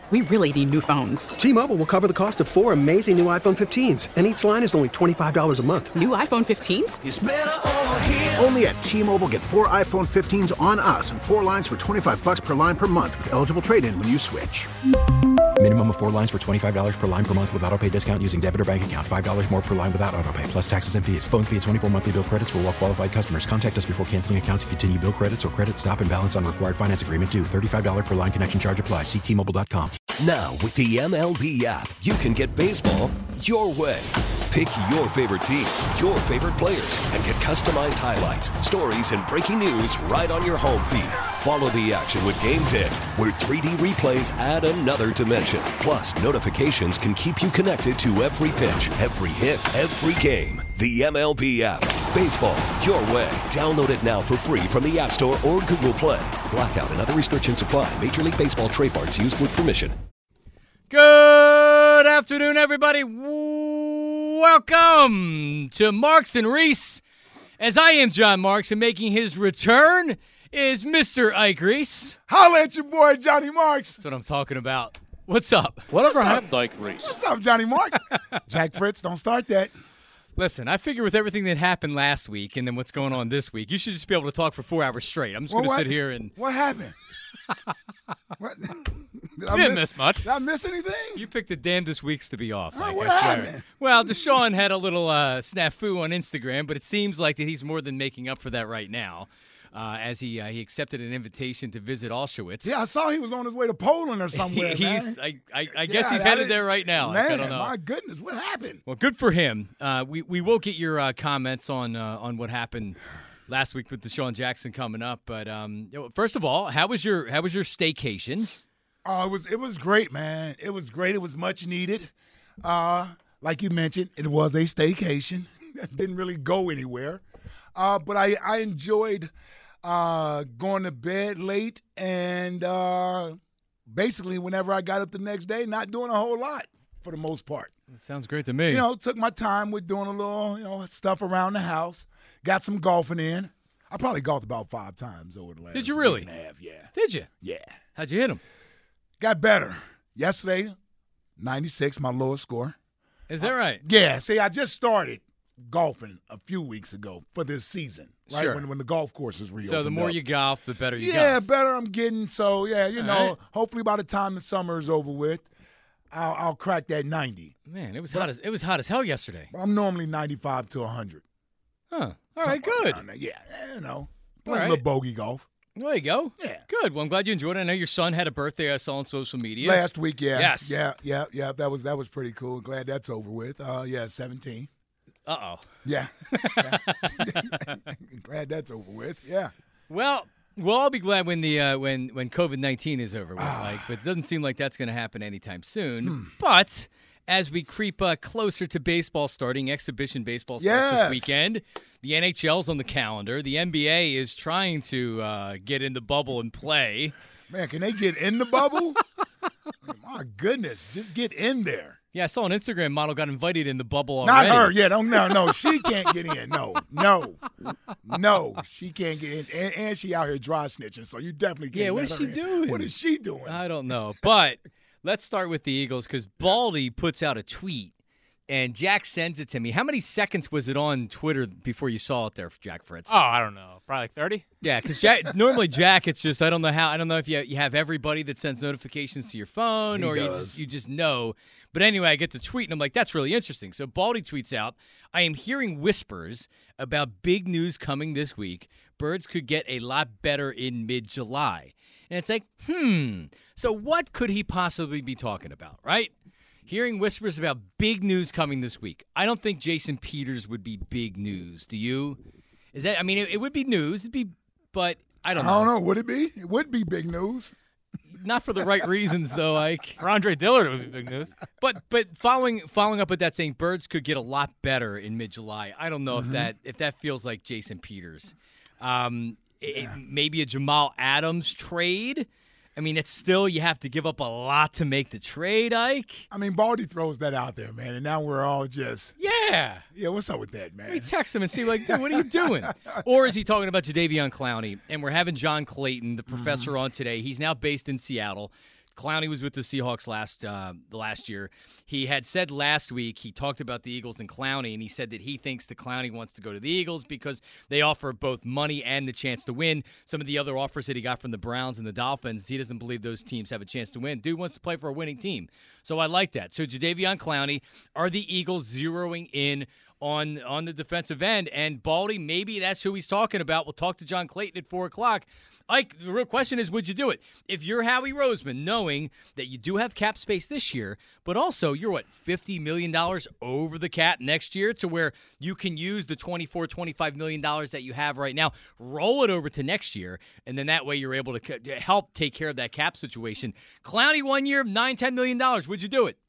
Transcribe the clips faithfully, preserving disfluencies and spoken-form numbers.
we really need new phones. T-Mobile will cover the cost of four amazing new iPhone fifteens, and each line is only twenty-five dollars a month. New iPhone fifteens? It's better over here. Only at T-Mobile, get four iPhone fifteens on us and four lines for twenty-five dollars per line per month with eligible trade-in when you switch. Minimum of four lines for twenty-five dollars per line per month with autopay discount using debit or bank account. five dollars more per line without autopay, plus taxes and fees. Phone fee at twenty-four monthly bill credits for well-qualified customers. Contact us before canceling account to continue bill credits or credit stop and balance on required finance agreement due. thirty-five dollars per line connection charge applies. See T Mobile dot com. Now, with the M L B app, you can get baseball your way. Pick your favorite team, your favorite players, and get customized highlights, stories, and breaking news right on your home feed. Follow the action with Game Day, where three D replays add another dimension. Plus, notifications can keep you connected to every pitch, every hit, every game. The M L B app. Baseball your way. Download it now for free from the App Store or Google Play. Blackout and other restrictions apply. Major League Baseball trademarks used with permission. Good afternoon, everybody. Welcome to Marks and Reese. As I am John Marks, and making his return is Mister Ike Reese. Holla at your boy, Johnny Marks. That's what I'm talking about. What's up? Whatever happened to Ike Reese? What's up, Johnny Marks? Jack Fritz, don't start that. Listen, I figure with everything that happened last week and then what's going on this week, you should just be able to talk for four hours straight. I'm just well, going to sit here and... What happened? What? Did you I didn't miss, miss much. Did I miss anything? You picked the damnedest weeks to be off. Oh, Like, what I swear. happened? Well, Deshaun had a little uh, snafu on Instagram, but it seems like that he's more than making up for that right now, uh, as he uh, he accepted an invitation to visit Auschwitz. Yeah, I saw he was on his way to Poland or somewhere. He- he's, man. I, I, I guess Yeah, he's I headed didn't- there right now. Man, Like, I don't know. my goodness, what happened? Well, good for him. Uh, we we will get your uh, comments on uh, on what happened last week with Deshaun Jackson coming up. But um, you know, first of all, how was your how was your staycation? Oh, it was it was great, man. It was great. It was much needed. Uh, like you mentioned, it was a staycation. Didn't really go anywhere, uh, but I I enjoyed uh, going to bed late and uh, basically whenever I got up the next day, not doing a whole lot for the most part. That sounds great to me. You know, took my time with doing a little you know stuff around the house. Got some golfing in. I probably golfed about five times over the last. Did you really? week and a half, yeah. Did you? Yeah. How'd you hit him? Got better. Yesterday, ninety-six, my lowest score. Is that right? Yeah. See, I just started golfing a few weeks ago for this season, right? Sure. When when the golf courses reopened. So the more up. you golf, the better you yeah, golf. better I'm getting. So yeah, you All know, right. hopefully by the time the summer is over with, I'll, I'll crack that ninety. Man, it was But- hot as it was hot as hell yesterday. I'm normally ninety-five to one hundred. Huh. All right, good. Around there. Yeah, you know, All playing right. a little bogey golf. There you go. Yeah. Good. Well, I'm glad you enjoyed it. I know your son had a birthday I saw on social media. Last week, yeah. Yes. Yeah, yeah, yeah. That was that was pretty cool. Glad that's over with. Uh, yeah, seventeen. Uh oh. Yeah. yeah. Glad that's over with. Yeah. Well, we'll all be glad when the uh, when when COVID nineteen is over with. Ah. Like, but it doesn't seem like that's going to happen anytime soon. Hmm. But as we creep uh, closer to baseball starting, exhibition baseball starts Yes. this weekend. The N H L's on the calendar. The N B A is trying to uh, get in the bubble and play. Man, can they get in the bubble? My goodness, just get in there. Yeah, I saw an Instagram model got invited in the bubble Not already. her. Yeah, don't no, no. She can't get in. No, no, no. She can't get in, and, and she out here dry snitching. So you definitely can't. Yeah, what let is her she in. doing? What is she doing? I don't know. But let's start with the Eagles because Baldy puts out a tweet, and Jack sends it to me. How many seconds was it on Twitter before you saw it there, Jack Fritz? Oh, I don't know. Probably like thirty. Yeah, because Jack normally Jack, it's just I don't know how I don't know if you you have everybody that sends notifications to your phone He or you does. just you just know. But anyway, I get the tweet and I'm like, that's really interesting. So Baldy tweets out, I am hearing whispers about big news coming this week. Birds could get a lot better in mid-July. And it's like, hmm. So what could he possibly be talking about, right? Hearing whispers about big news coming this week. I don't think Jason Peters would be big news. Do you? Is that? I mean, it, it would be news. It'd be, but I don't know. I don't know. Would it be? It would be big news. Not for the right reasons, though, Ike. For Andre Dillard, it would be big news. But but following following up with that, saying birds could get a lot better in mid-July. I don't know Mm-hmm. if that if that feels like Jason Peters. Um, it- maybe a Jamal Adams trade. I mean, it's still you have to give up a lot to make the trade, Ike. I mean, Baldy throws that out there, man, and now we're all just, Yeah. yeah, what's up with that, man? Let me text him and see, like, dude, what are you doing? Or is he talking about Jadeveon Clowney? And we're having John Clayton, the professor, on today. He's now based in Seattle. Clowney was with the Seahawks last uh, last year. He had said last week, he talked about the Eagles and Clowney, and he said that he thinks the Clowney wants to go to the Eagles because they offer both money and the chance to win. Some of the other offers that he got from the Browns and the Dolphins, he doesn't believe those teams have a chance to win. Dude wants to play for a winning team. So I like that. So Jadeveon Clowney, are the Eagles zeroing in on on the defensive end? And Baldy, maybe that's who he's talking about. We'll talk to John Clayton at four o'clock. Ike, the real question is, would you do it? If you're Howie Roseman, knowing that you do have cap space this year, but also you're, what, fifty million dollars over the cap next year to where you can use the twenty-four, twenty-five million dollars that you have right now, roll it over to next year, and then that way you're able to c- help take care of that cap situation. Clowney one year, nine, ten million dollars. Would you do it?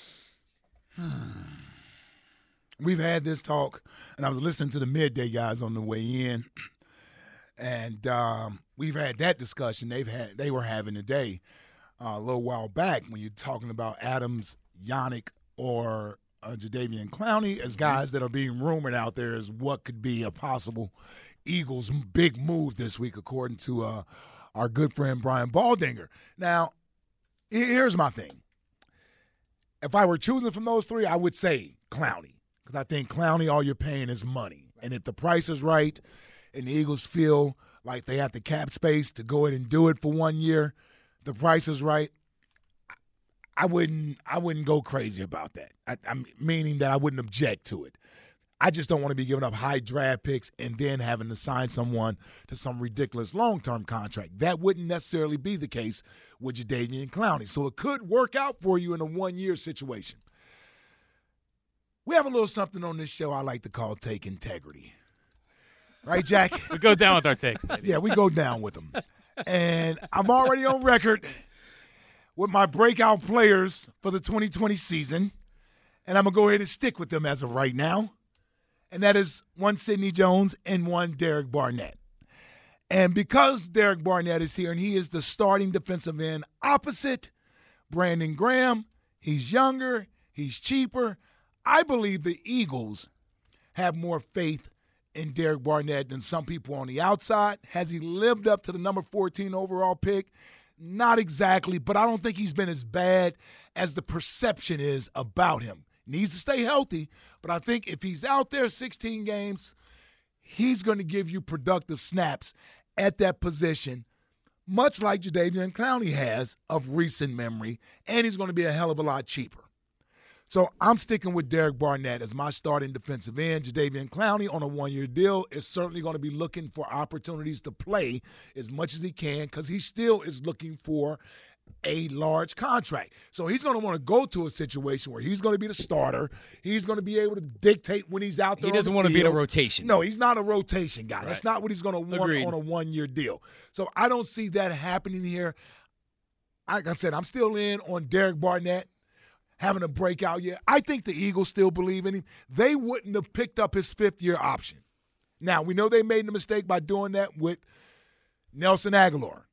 We've had this talk, and I was listening to the midday guys on the way in, and um, we've had that discussion. They've had they were having today uh, a little while back when you're talking about Adams, Yannick, or uh, Jadeveon Clowney as guys that are being rumored out there as what could be a possible Eagles big move this week, according to uh, our good friend Brian Baldinger. Now, here's my thing. If I were choosing from those three, I would say Clowney. Because I think Clowney, all you're paying is money. And if the price is right and the Eagles feel like they have the cap space to go ahead and do it for one year, the price is right, I wouldn't I wouldn't go crazy about that. I, I'm meaning that I wouldn't object to it. I just don't want to be giving up high draft picks and then having to sign someone to some ridiculous long-term contract. That wouldn't necessarily be the case with Jadeveon Clowney. So it could work out for you in a one-year situation. We have a little something on this show I like to call Take Integrity. Right, Jack? We go down with our takes, baby. Yeah, we go down with them. And I'm already on record with my breakout players for the twenty twenty season, and I'm going to go ahead and stick with them as of right now. And that is one Sidney Jones and one Derek Barnett. And because Derek Barnett is here and he is the starting defensive end opposite Brandon Graham, he's younger, he's cheaper, I believe the Eagles have more faith in Derek Barnett than some people on the outside. Has he lived up to the number fourteen overall pick? Not exactly, but I don't think he's been as bad as the perception is about him. Needs to stay healthy, but I think if he's out there sixteen games, he's going to give you productive snaps at that position, much like Jadeveon Clowney has of recent memory, and he's going to be a hell of a lot cheaper. So I'm sticking with Derek Barnett as my starting defensive end. Jadeveon Clowney on a one-year deal is certainly going to be looking for opportunities to play as much as he can because he still is looking for a large contract. So he's going to want to go to a situation where he's going to be the starter. He's going to be able to dictate when he's out there. He doesn't want to be in a rotation. No, he's not a rotation guy. Right. That's not what he's going to want Agreed. on a one-year deal. So I don't see that happening here. Like I said, I'm still in on Derek Barnett having a breakout year. I think the Eagles still believe in him. They wouldn't have picked up his fifth-year option. Now, we know they made the mistake by doing that with Nelson Aguilar.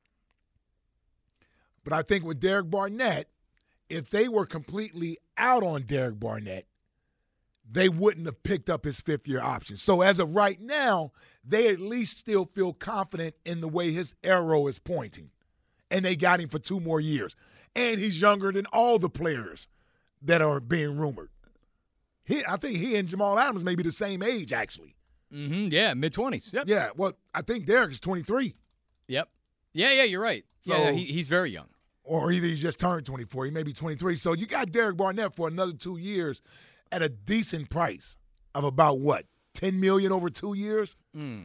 But I think with Derek Barnett, if they were completely out on Derek Barnett, they wouldn't have picked up his fifth-year option. So as of right now, they at least still feel confident in the way his arrow is pointing. And they got him for two more years. And he's younger than all the players that are being rumored. He, I think he and Jamal Adams may be the same age, actually. Mm-hmm. Yeah, mid-twenties. Yep. Yeah, well, I think Derek is twenty-three. Yep. Yeah, yeah, you're right. So, yeah, he, he's very young. Or either he just turned twenty-four. He may be twenty-three. So you got Derek Barnett for another two years at a decent price of about, what, ten million dollars over two years? Mm.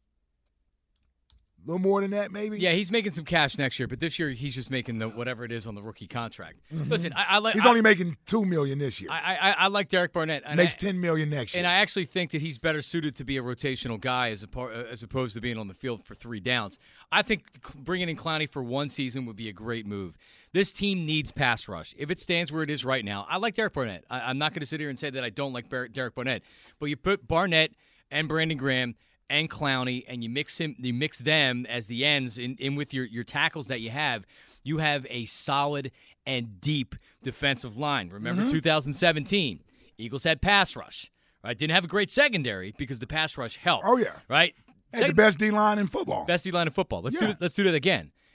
A little more than that, maybe? Yeah, he's making some cash next year, but this year he's just making the whatever it is on the rookie contract. Mm-hmm. Listen, I, I like. He's I, only making two million dollars this year. I, I I like Derek Barnett. And Makes I, ten million dollars next year. And I actually think that he's better suited to be a rotational guy as, a, as opposed to being on the field for three downs. I think bringing in Clowney for one season would be a great move. This team needs pass rush. If it stands where it is right now, I like Derek Barnett. I, I'm not going to sit here and say that I don't like Bar- Derek Barnett. But you put Barnett and Brandon Graham and Clowney, and you mix him, you mix them as the ends in, in with your, your tackles that you have, you have a solid and deep defensive line. Remember mm-hmm. two thousand seventeen, Eagles had pass rush, right? Didn't have a great secondary because the pass rush helped. Oh, yeah. Right? Had the best D-line in football. Best D-line in football. Let's, yeah. do, let's do that again.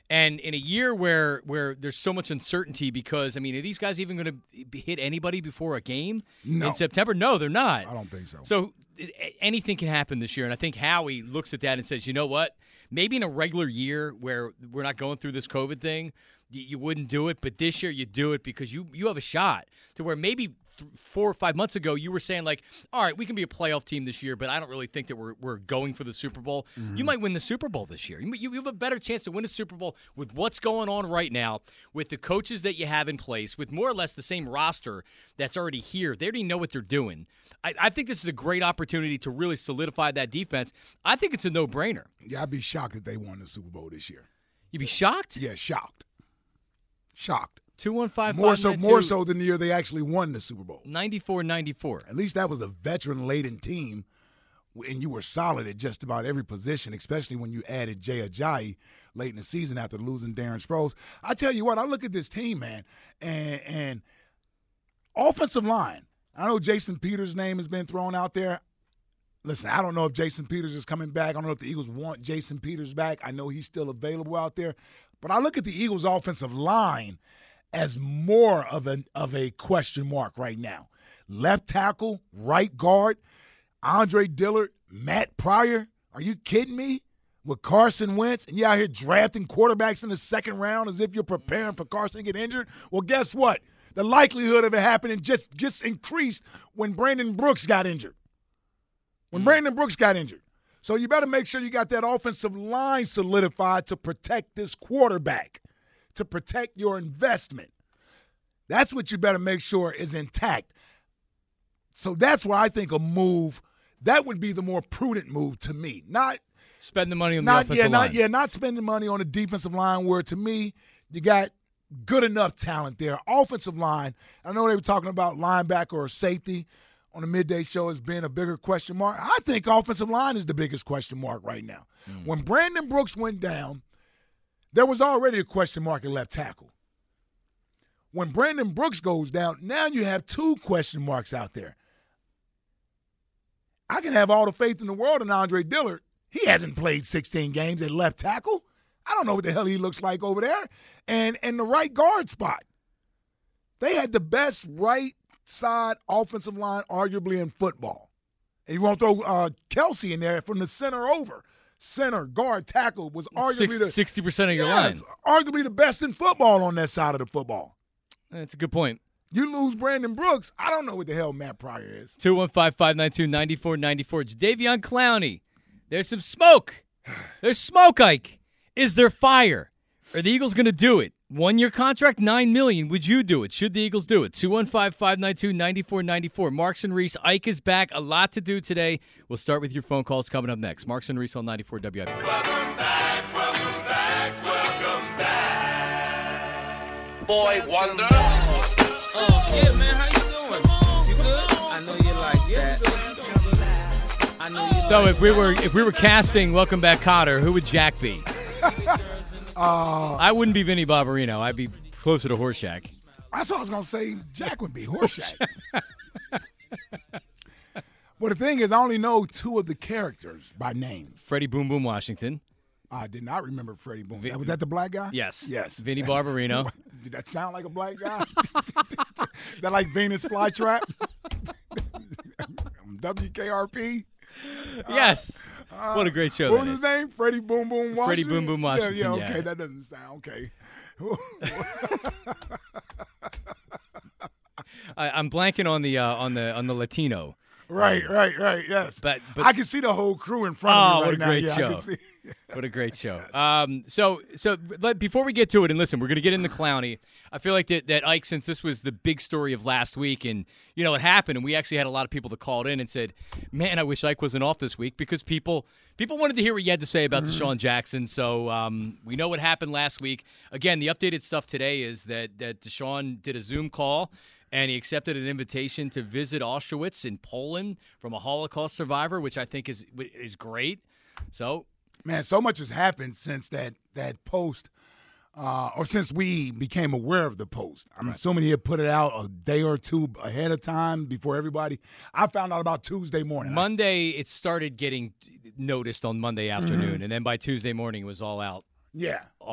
And in a year where where there's so much uncertainty because, I mean, are these guys even going to hit anybody before a game No. in September? No, they're not. I don't think so. So a- anything can happen this year. And I think Howie looks at that and says, you know what? Maybe in a regular year where we're not going through this COVID thing, you, you wouldn't do it. But this year you do it because you, you have a shot to where maybe th- four or five months ago you were saying, like, all right, we can be a playoff team this year, but I don't really think that we're, we're going for the Super Bowl. Mm-hmm. You might win the Super Bowl this year. You, you have a better chance to win a Super Bowl with what's going on right now, with the coaches that you have in place, with more or less the same roster that's already here. They already know what they're doing. I, I think this is a great opportunity to really solidify that defense. I think it's a no-brainer. Yeah, I'd be shocked if they won the Super Bowl this year. You'd be shocked? Yeah, shocked. Shocked. two one five More so, more so than the year they actually won the Super Bowl. ninety-four ninety-four. At least that was a veteran-laden team, and you were solid at just about every position, especially when you added Jay Ajayi late in the season after losing Darren Sproles. I tell you what, I look at this team, man, and, and offensive line. I know Jason Peters' name has been thrown out there. Listen, I don't know if Jason Peters is coming back. I don't know if the Eagles want Jason Peters back. I know he's still available out there. But I look at the Eagles' offensive line as more of a, of a question mark right now. Left tackle, right guard, Andre Dillard, Matt Pryor. Are you kidding me? With Carson Wentz, and you're out here drafting quarterbacks in the second round as if you're preparing for Carson to get injured? Well, guess what? The likelihood of it happening just, just increased when Brandon Brooks got injured. When Brandon Brooks got injured. So you better make sure you got that offensive line solidified to protect this quarterback, to protect your investment. That's what you better make sure is intact. So that's where I think a move, that would be the more prudent move to me. Not spend the money on not, the offensive yeah, line. Not, yeah, not spending money on the defensive line where, to me, you got good enough talent there. Offensive line, I know they were talking about linebacker or safety on the midday show as being a bigger question mark. I think offensive line is the biggest question mark right now. Mm. When Brandon Brooks went down, there was already a question mark at left tackle. When Brandon Brooks goes down, now you have two question marks out there. I can have all the faith in the world in Andre Dillard. He hasn't played sixteen games at left tackle. I don't know what the hell he looks like over there. And and the right guard spot. They had the best right side offensive line arguably in football. And you won't throw uh, Kelsey in there from the center over. Center, guard, tackle was arguably the sixty percent of your yes, line. Arguably the best in football on that side of the football. That's a good point. You lose Brandon Brooks, I don't know what the hell Matt Pryor is. two one five, five nine two, nine four nine four. Jadeveon Clowney. There's some smoke. There's smoke, Ike. Is there fire? Are the Eagles going to do it? One-year contract, nine million dollars. Would you do it? Should the Eagles do it? two one five, five nine two, nine four nine four. Marks and Reese, Ike is back. A lot to do today. We'll start with your phone calls coming up next. Marks and Reese on ninety-four W I P. Welcome back, welcome back, welcome back. Boy Wonder. Oh, yeah, man, how you doing? You good? I know you like that. I know you So like if we were if we were casting Welcome Back Cotter, who would Jack be? uh, I wouldn't be Vinny Barbarino. I'd be closer to Horseshack. That's what I was going to say. Jack would be Horseshack. Well, the thing is, I only know two of the characters by name. Freddie Boom Boom Washington. I did not remember Freddie Boom. Vi- Was that the black guy? Yes. Yes. Vinny Barbarino. Did that sound like a black guy? That like Venus Flytrap? W K R P? Yes. Uh, What a great show What that was is. his name? Freddie Boom Boom Washington? Freddie Boom Boom Washington, Yeah, yeah, okay. yeah. That doesn't sound okay. I, I'm blanking on the uh, on the on the Latino. Right, right, right, yes. But, but I can see the whole crew in front oh, of me right what a now. great Yeah, I show! can see. What a great show. Um, so so let, before we get to it, and listen, we're going to get into Clowney. I feel like that, that Ike, since this was the big story of last week, and you know it happened, and we actually had a lot of people that called in and said, "Man, I wish Ike wasn't off this week," because people people wanted to hear what you had to say about Mm-hmm. Deshaun Jackson. So um, we know what happened last week. Again, the updated stuff today is that that Deshaun did a Zoom call. And he accepted an invitation to visit Auschwitz in Poland from a Holocaust survivor, which I think is is great. So, man, so much has happened since that that post, uh, or since we became aware of the post. I'm Right. assuming he had put it out a day or two ahead of time before everybody. I found out about Tuesday morning. Monday, it started getting noticed on Monday afternoon, and then by Tuesday morning, it was all out. Yeah. All.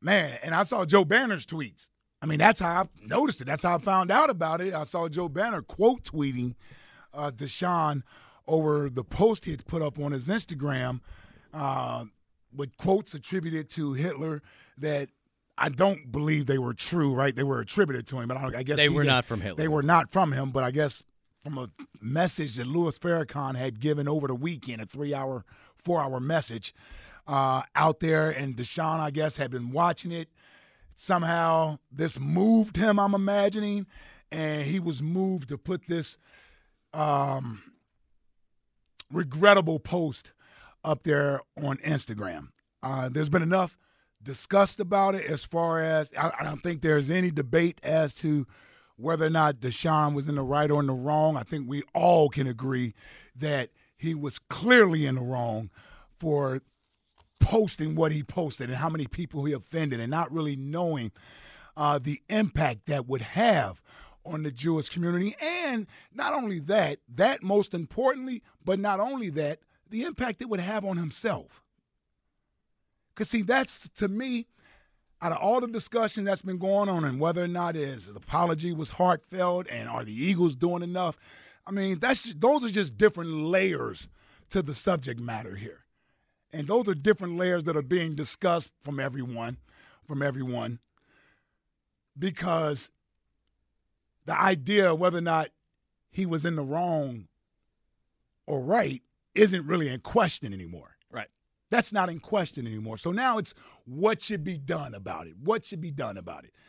man, and I saw Joe Banner's tweets. I mean, that's how I noticed it. That's how I found out about it. I saw Joe Banner quote tweeting uh, Deshaun over the post he had put up on his Instagram uh, with quotes attributed to Hitler that I don't believe they were true, right? They were attributed to him, but I, I guess They he were did. not from Hitler. They were not from him, but I guess from a message that Louis Farrakhan had given over the weekend, a three-hour, four-hour message uh, out there, and Deshaun, I guess, had been watching it. Somehow this moved him, I'm imagining, and he was moved to put this um, regrettable post up there on Instagram. Uh, there's been enough discussed about it as far as I, I don't think there's any debate as to whether or not Deshaun was in the right or in the wrong. I think we all can agree that he was clearly in the wrong for posting what he posted and how many people he offended and not really knowing uh, the impact that would have on the Jewish community. And not only that, that most importantly, but not only that, the impact it would have on himself. Because, see, that's, to me, out of all the discussion that's been going on and whether or not his apology was heartfelt and are the Eagles doing enough, I mean, that's those are just different layers to the subject matter here. And those are different layers that are being discussed from everyone, from everyone, because the idea of whether or not he was in the wrong or right isn't really in question anymore. Right. That's not in question anymore. So now it's what should be done about it. What should be done about it?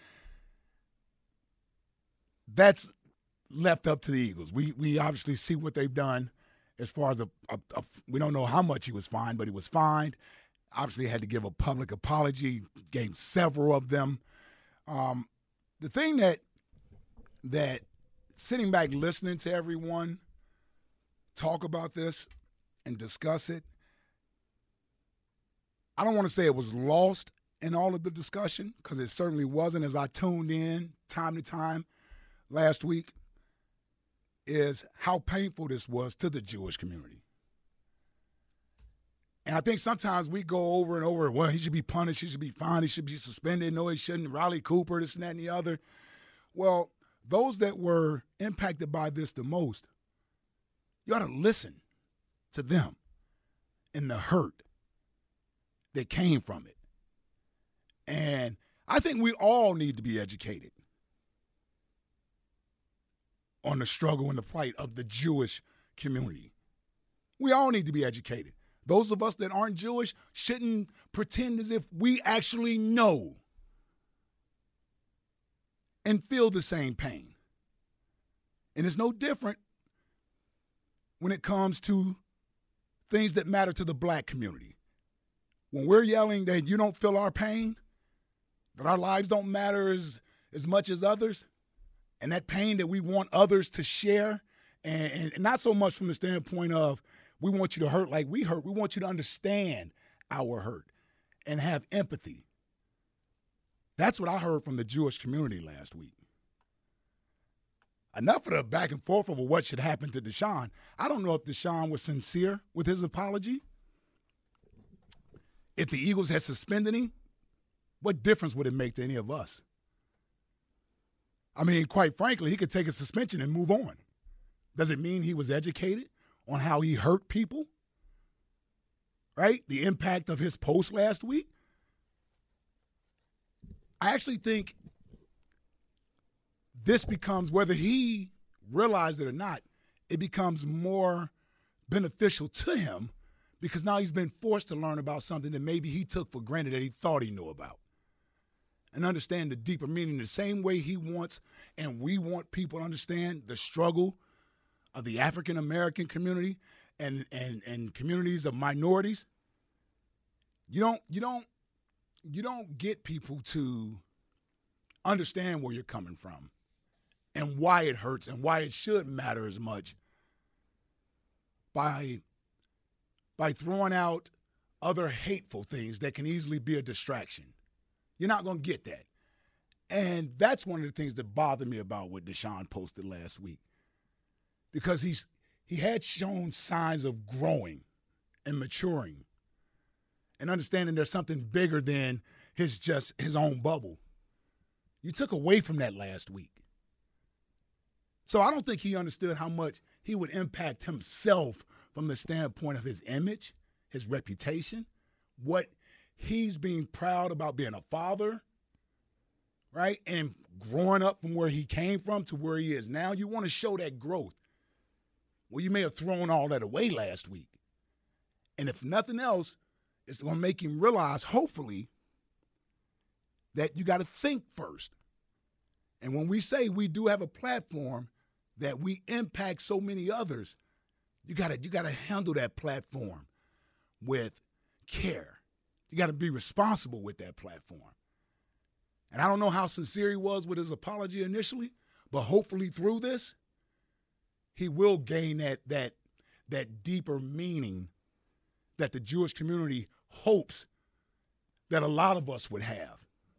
That's left up to the Eagles. We we obviously see what they've done as far as a, a, a we don't know how much he was fined, but he was fined. Obviously had to give a public apology, gave several of them. Um, the thing that that sitting back listening to everyone talk about this and discuss it, I don't want to say it was lost in all of the discussion, because it certainly wasn't as I tuned in time to time last week, is how painful this was to the Jewish community. And I think sometimes we go over and over, well, he should be punished, he should be fined, he should be suspended, no, he shouldn't, Riley Cooper, this and that and the other. Well, those that were impacted by this the most, you ought to listen to them and the hurt that came from it. And I think we all need to be educated on the struggle and the plight of the Jewish community. We all need to be educated. Those of us that aren't Jewish shouldn't pretend as if we actually know and feel the same pain. And it's no different when it comes to things that matter to the black community. When we're yelling that you don't feel our pain, that our lives don't matter as, as much as others, and that pain that we want others to share, and, and not so much from the standpoint of we want you to hurt like we hurt. We want you to understand our hurt and have empathy. That's what I heard from the Jewish community last week. Enough of the back and forth over what should happen to Deshaun. I don't know if Deshaun was sincere with his apology. If the Eagles had suspended him, what difference would it make to any of us? I mean, quite frankly, he could take a suspension and move on. Does it mean he was educated on how he hurt people? Right? The impact of his post last week? I actually think this becomes, whether he realized it or not, it becomes more beneficial to him because now he's been forced to learn about something that maybe he took for granted that he thought he knew about. And understand the deeper meaning the same way he wants and we want people to understand the struggle of the African-American community and, and, and communities of minorities. You don't, you don't, you don't get people to understand where you're coming from and why it hurts and why it should matter as much by, by throwing out other hateful things that can easily be a distraction. You're not going to get that. And that's one of the things that bothered me about what Deshaun posted last week. Because he's he had shown signs of growing and maturing and understanding there's something bigger than his just his own bubble. You took away from that last week. So I don't think he understood how much he would impact himself from the standpoint of his image, his reputation, what he's being proud about being a father, right? And growing up from where he came from to where he is now, you want to show that growth. Well, you may have thrown all that away last week. And if nothing else, it's going to make him realize, hopefully, that you got to think first. And when we say we do have a platform that we impact so many others, you got to you got to handle that platform with care. You got to be responsible with that platform. And I don't know how sincere he was with his apology initially, but hopefully through this, he will gain that that that deeper meaning that the Jewish community hopes that a lot of us would have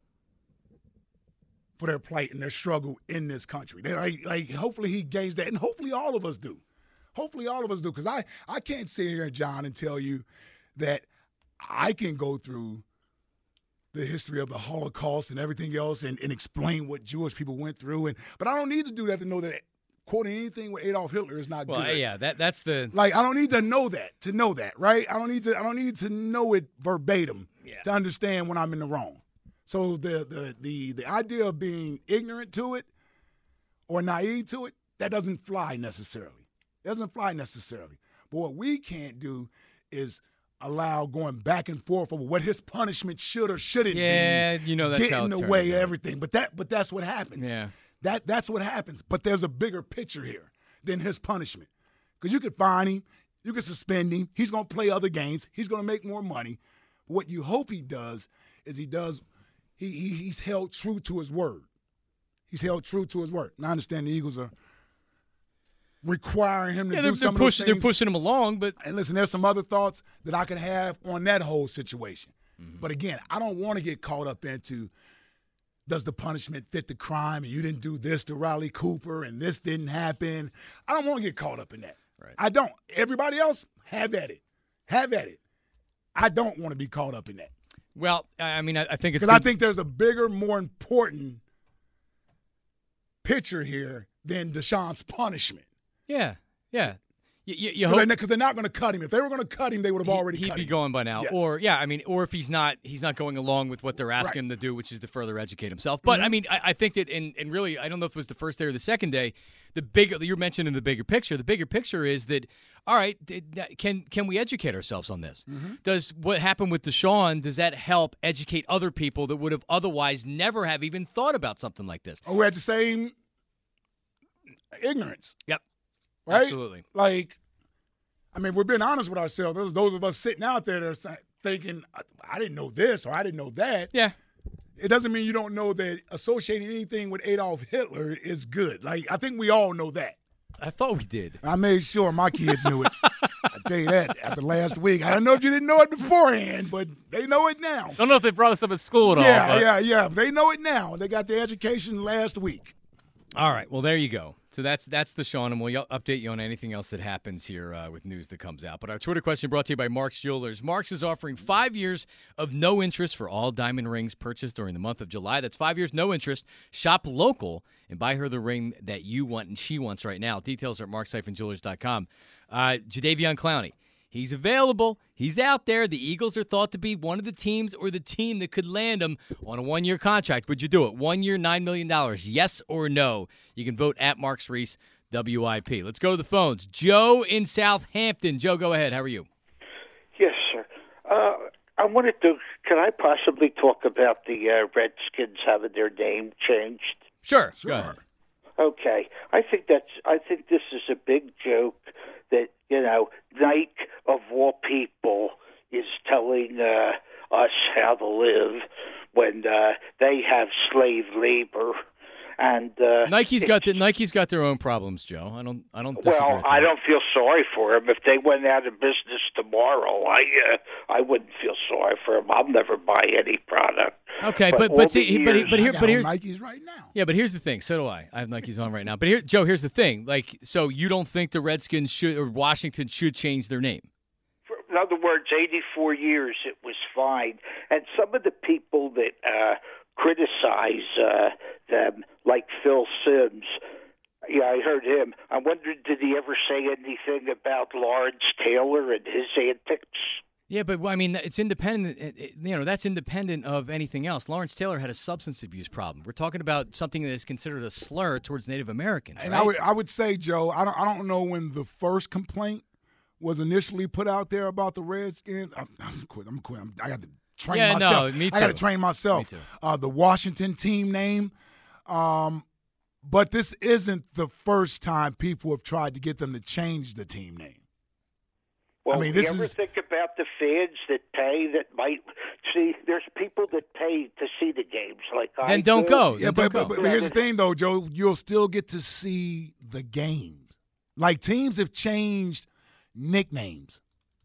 for their plight and their struggle in this country. They, like, like, hopefully he gains that, and hopefully all of us do. Hopefully all of us do, because I, I can't sit here, John, and tell you that I can go through the history of the Holocaust and everything else and, and explain what Jewish people went through. And But I don't need to do that to know that quoting anything with Adolf Hitler is not well, good. Yeah, that that's the like. I don't need to know that to know that, right? I don't need to. I don't need to know it verbatim yeah. to understand when I'm in the wrong. So the the the the idea of being ignorant to it or naive to it, that doesn't fly necessarily. It doesn't fly necessarily. But what we can't do is allow going back and forth over what his punishment should or shouldn't yeah, be. you know, that's get how in it the turns way of out. everything. But that but that's what happens. Yeah. That that's what happens. But there's a bigger picture here than his punishment. Because you could fine him, you could suspend him, he's gonna play other games, he's gonna make more money. What you hope he does is he does he, he he's held true to his word. He's held true to his word. And I understand the Eagles are requiring him to yeah, do they're, some they're pushing of those things. they're pushing him along, but And listen, there's some other thoughts that I can have on that whole situation. Mm-hmm. But again, I don't want to get caught up into does the punishment fit the crime and you didn't do this to Riley Cooper and this didn't happen. I don't want to get caught up in that. Right. I don't. Everybody else, have at it. Have at it. I don't want to be caught up in that. Well, I mean, I, I think it's Because I good- think there's a bigger, more important picture here than Deshaun's punishment. Yeah, yeah. You, you, you Because hope they're, they're not going to cut him. If they were going to cut him, they would have he- already he'd cut be him. going by now. Yes. Or yeah, I mean, or if he's not, he's not going along with what they're asking Right. him to do, which is to further educate himself. But Mhm. I mean, I, I think that, and and really, I don't know if it was the first day or the second day. The bigger you're mentioning the bigger picture. The bigger picture is that all right, did- can can we educate ourselves on this? Mm-hmm. Does what happened with Deshaun, does that help educate other people that would have otherwise never have even thought about something like this? Or we're at the same ignorance. Yep, Right? absolutely. Like, I mean, we're being honest with ourselves. There's those of us sitting out there that are sa- thinking, I, I didn't know this or I didn't know that. Yeah. It doesn't mean you don't know that associating anything with Adolf Hitler is good. Like, I think we all know that. I thought we did. I made sure my kids knew it. I tell you that after last week. I don't know if you didn't know it beforehand, but they know it now. Don't know if they brought us up at school at all. Yeah, but yeah, yeah. They know it now. They got their education last week. All right. Well, there you go. So that's that's the Sean, and we'll y- update you on anything else that happens here uh, with news that comes out. But our Twitter question brought to you by Mark's Jewelers. Mark's is offering five years of no interest for all diamond rings purchased during the month of July. That's five years, no interest. Shop local and buy her the ring that you want and she wants right now. Details are at marks dash jewelers dot com. Uh, Jadeveon Clowney. He's available. He's out there. The Eagles are thought to be one of the teams or the team that could land him on a one-year contract. Would you do it? One year, nine million dollars. Yes or no? You can vote at Marks Reese, W I P. Let's go to the phones. Joe in Southampton. Joe, go ahead. How are you? Yes, sir. Uh, I wanted to, can I possibly talk about the uh, Redskins having their name changed? Sure. Sure. Go ahead. Okay. I think that's, I think this is a big joke that, you know, Nike, of all people, is telling uh, us how to live when uh, they have slave labor. And uh, Nike's got the, Nike's got their own problems, Joe. I don't I don't disagree well, with I that. don't feel sorry for them. If they went out of business tomorrow, I uh, I wouldn't feel sorry for them. I'll never buy any product. Okay, but all but the see, but, years- but here I got but here's Nikes right now. yeah, but here's the thing. So do I. I have Nikes on right now. But here, Joe, here's the thing. Like, so you don't think the Redskins should or Washington should change their name? in other words, eighty-four years, it was fine. And some of the people that uh, criticize uh, them, like Phil Simms, yeah, I heard him. I wondered, did he ever say anything about Lawrence Taylor and his antics? Yeah, but I mean, it's independent. it- it- You know, that's independent of anything else. Lawrence Taylor had a substance abuse problem. We're talking about something that is considered a slur towards Native Americans. And right? I would I would say, Joe, I don't I don't know when the first complaint was initially put out there about the Redskins. I'm, I'm quit. I'm quit. I'm, I got to train Yeah, no, myself. me I got to too. train myself. Me too. Uh, the Washington team name. Um, but this isn't the first time people have tried to get them to change the team name. Well, I mean, you this ever is- think about the fans that pay that might see? There's people that pay to see the games, like I Then don't do. go. Yeah, Then but, don't but, go. but, but here's the thing, though, Joe. You'll still get to see the games. Like, teams have changed nicknames.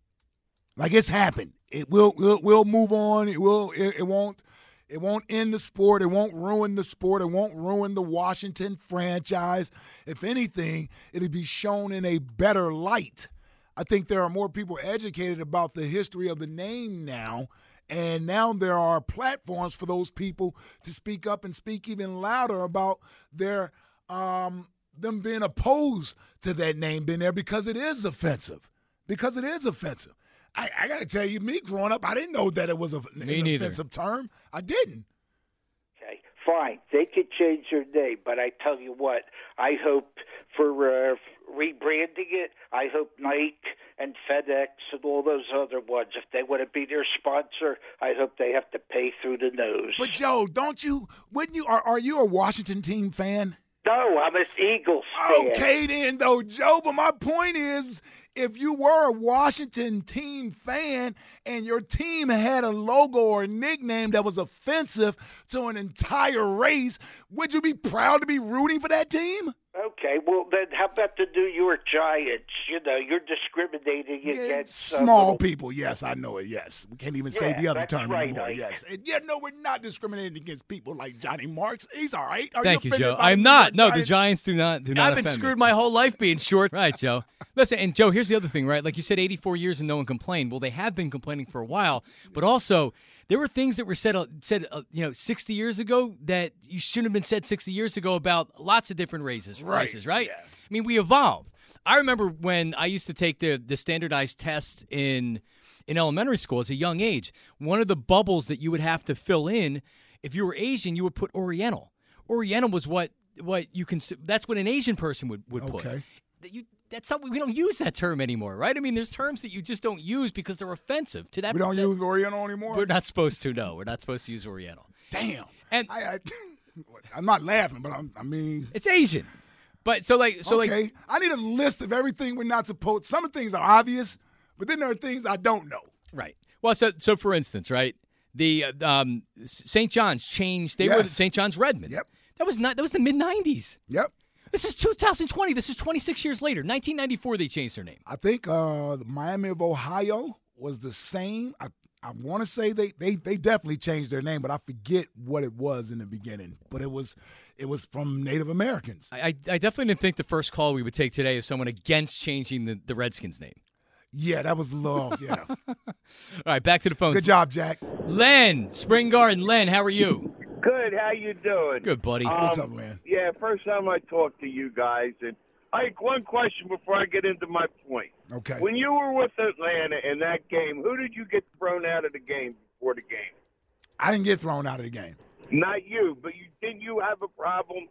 Like, it's happened. It will will will move on. It will. It, it won't. It won't end the sport. It won't ruin the sport. It won't ruin the Washington franchise. If anything, it'll be shown in a better light. I think there are more people educated about the history of the name now, and now there are platforms for those people to speak up and speak even louder about their um, them being opposed to that name being there because it is offensive. Because it is offensive. I, I got to tell you, me growing up, I didn't know that it was a, Me an neither. offensive term. I didn't. Okay, fine. They could change their name, but I tell you what, I hope for uh, rebranding it, I hope Nike and FedEx and all those other ones, if they want to be their sponsor, I hope they have to pay through the nose. But Joe, don't you? Wouldn't you? Are, are you a Washington team fan? No, I'm an Eagles fan. Okay, then, though, Joe. But my point is, if you were a Washington team fan and your team had a logo or a nickname that was offensive to an entire race, would you be proud to be rooting for that team? Okay, well, then how about the New York Giants? You know, you're discriminating against uh, Small little- people, yes, I know it, yes. We can't even say Yeah, the other that's term right, anymore, Ike. yes. And yeah, no, we're not discriminating against people like Johnny Marks. He's all right. Are Thank you, offended Joe. by the I'm New not. York No, the Giants? Giants do not do not I've been offend me. screwed my whole life being short. Right, Joe. Listen, and Joe, here's the other thing, right? Like you said, eighty-four years and no one complained. Well, they have been complaining for a while, but also there were things that were said, uh, said uh, you know, sixty years ago that you shouldn't have been said sixty years ago about lots of different races, Right, races, right? yeah. I mean, we evolve. I remember when I used to take the the standardized tests in in elementary school as a young age. One of the bubbles that you would have to fill in, if you were Asian, you would put Oriental. Oriental was what what you can. That's what an Asian person would would put. Okay. That you that's something we don't use that term anymore, right? I mean, there's terms that you just don't use because they're offensive to that. We don't that- use Oriental anymore? We're not supposed to. No, we're not supposed to use Oriental. Damn. And I, I, I'm not laughing, but I'm, I mean, it's Asian. But so like so okay. like I need a list of everything we're not supposed. Some of the things are obvious, but then there are things I don't know. right. Well, so so for instance, right, the uh, um, Saint John's changed. They were Yes. Saint John's Redmond. Yep. That was not. That was the mid nineties. Yep. This is two thousand twenty. This is twenty-six years later. nineteen ninety-four, they changed their name. I think uh, the Miami of Ohio was the same. I, I want to say they, they they definitely changed their name, but I forget what it was in the beginning. But it was it was from Native Americans. I, I I definitely didn't think the first call we would take today is someone against changing the, the Redskins name. Yeah, that was a little, yeah. All right, back to the phones. Good job, Jack. Len, Spring Garden. Len, how are you? Good. How you doing? Good, buddy. What's Um, up, man? Yeah, first time I talk to you guys, and Ike, one question before I get into my point. Okay. When you were with Atlanta in that game, who did you get thrown out of the game before the game? I didn't get thrown out of the game. Not you, but you didn't you have a problem?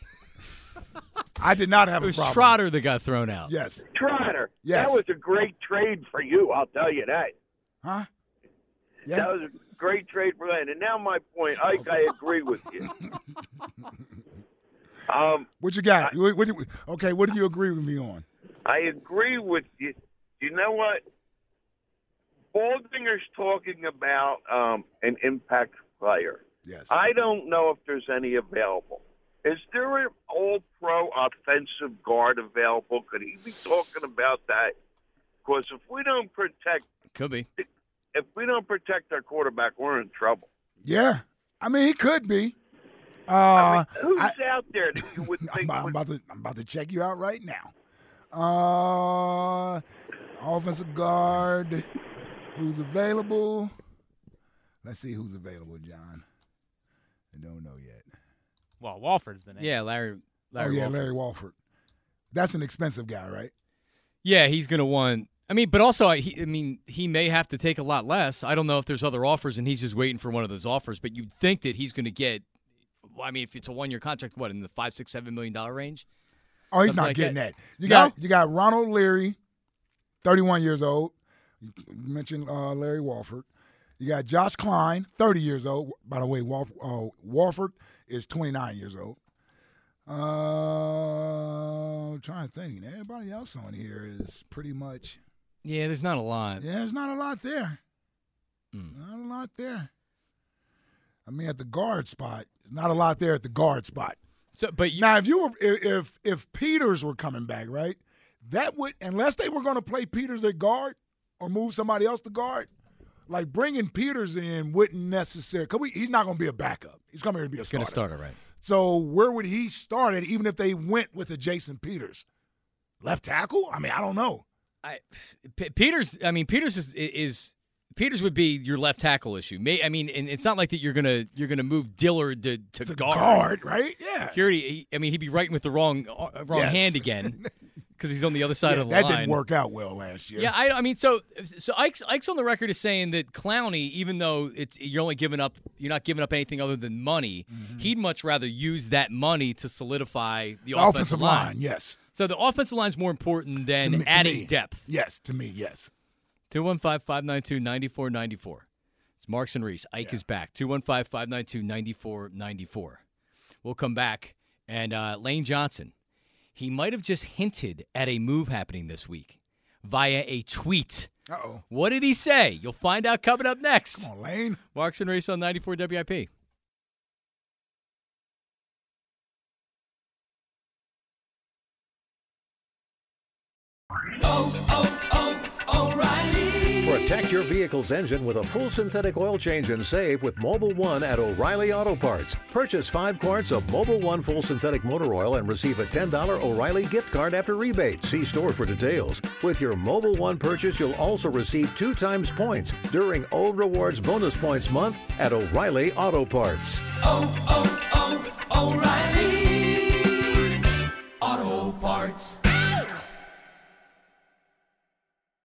I did not have It a was problem. Trotter that got thrown out. Yes. Trotter. Yes. That was a great trade for you, I'll tell you that. Huh? Yeah. That was a great trade for that. And now my point, Ike, I agree with you. Um, What you got? What, what, okay, what do you agree with me on? I agree with you. You know what? Baldinger's talking about um, an impact player. Yes. I don't know if there's any available. Is there an all-pro offensive guard available? Could he be talking about that? Because if we don't protect, Could be. if we don't protect our quarterback, we're in trouble. Yeah. I mean, he could be. Uh, I mean, who's I- out there that you would think I'm, I'm would about to I'm about to check you out right now. Uh, Offensive guard. Who's available? Let's see who's available, John. I don't know yet. Well, Walford's the name. Yeah, Larry. Larry oh, yeah, Walford. Larry Walford. That's an expensive guy, right? Yeah, he's going to want. I mean, but also, he, I mean, he may have to take a lot less. I don't know if there's other offers, and he's just waiting for one of those offers. But you'd think that he's going to get. I mean, if it's a one-year contract, what in the five, six, seven million dollar range? Oh, he's Something not like getting that. that. You No? got you got Ronald Leary, thirty-one years old. You mentioned uh, Larry Walford. You got Josh Klein, thirty years old. By the way, Walf, uh, Walford is twenty-nine years old. Uh, I'm trying to think. Everybody else on here is pretty much. Yeah, there's not a lot. Yeah, there's not a lot there. Mm. Not a lot there. I mean, at the guard spot, there's not a lot there at the guard spot. So, but you, now, if you were, if if Peters were coming back, right, that would, unless they were going to play Peters at guard or move somebody else to guard, like bringing Peters in wouldn't necessarily. Cause we, he's not going to be a backup. He's coming here to be a he's going starter. to start it, right? So where would he start it? Even if they went with a Jason Peters, left tackle? I mean, I don't know. I P- Peters. I mean, Peters is is. Peters would be your left tackle issue. May, I mean, and it's not like that you're gonna you're gonna move Dillard to, to, To guard. guard, right? Yeah. Security. I mean, he'd be writing with the wrong uh, wrong Yes. hand again because he's on the other side Yeah, of the that line. didn't work out well last year. Yeah, I, I mean, so so Ike's, Ike's on the record as saying that Clowney, even though it's you're only giving up, you're not giving up anything other than money. Mm-hmm. He'd much rather use that money to solidify the, The offensive, offensive line. line, yes. So the offensive line's more important than To me- to adding me. depth. Yes, to me, yes. two one five, five nine two, nine four nine four. It's Marks and Reese. Ike Yeah. is back. two one five, five nine two, nine four nine four. We'll come back. And uh, Lane Johnson, he might have just hinted at a move happening this week via a tweet. Uh-oh. What did he say? You'll find out coming up next. Come on, Lane. Marks and Reese on ninety-four W I P. Oh, oh, oh, O'Reilly. Protect your vehicle's engine with a full synthetic oil change and save with Mobile One at O'Reilly Auto Parts. Purchase five quarts of Mobile One full synthetic motor oil and receive a ten dollars O'Reilly gift card after rebate. See store for details. With your Mobile One purchase, you'll also receive two times points during O Rewards Bonus Points Month at O'Reilly Auto Parts. Oh, oh, oh, O'Reilly.